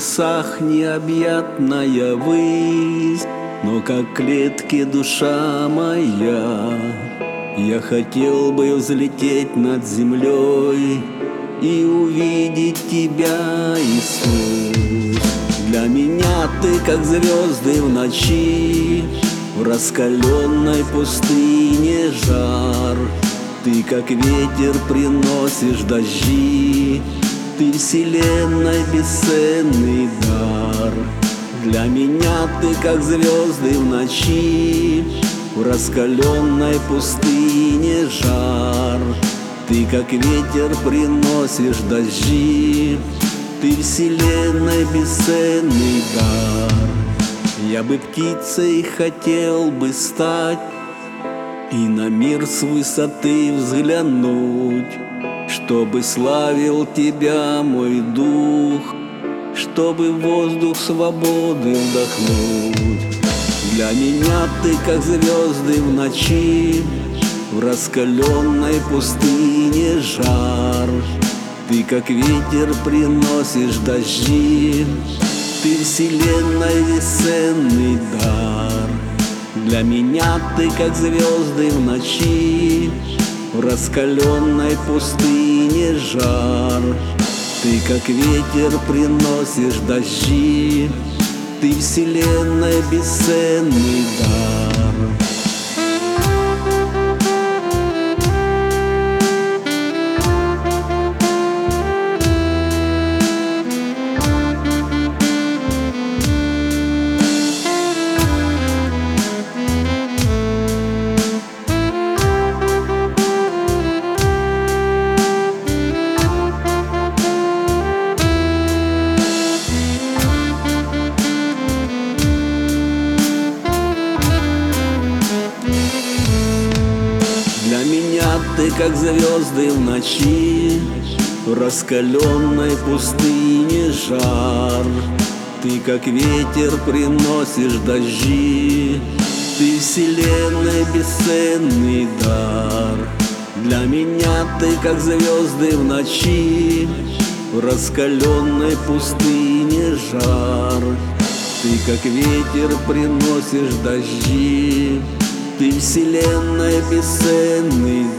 небесах необъятная высь, но как клетки душа моя. Я хотел бы взлететь над землей и увидеть тебя, Иисус. Для меня ты как звезды в ночи, в раскаленной пустыне жар. Ты как ветер приносишь дожди, ты вселенной бесценный дар. Для меня ты как звезды в ночи, в раскаленной пустыне жар. Ты как ветер приносишь дожди, ты вселенной бесценный дар. Я бы птицей хотел бы стать и на мир с высоты взглянуть, чтобы славил тебя мой дух, чтобы воздух свободы вдохнуть. Для меня ты как звезды в ночи, в раскаленной пустыне жар. Ты как ветер приносишь дожди, ты вселенной бесценный дар. Для меня ты как звезды в ночи, в раскаленной пустыне жар. Ты как ветер приносишь дожди, ты вселенной бесценный дар. Для меня ты как звезды в ночи, в раскаленной пустыне жар. Ты как ветер приносишь дожди, ты вселенной бесценный дар. Для меня ты как звезды в ночи, в раскаленной пустыне жар. Ты как ветер приносишь дожди, ты вселенной бесценный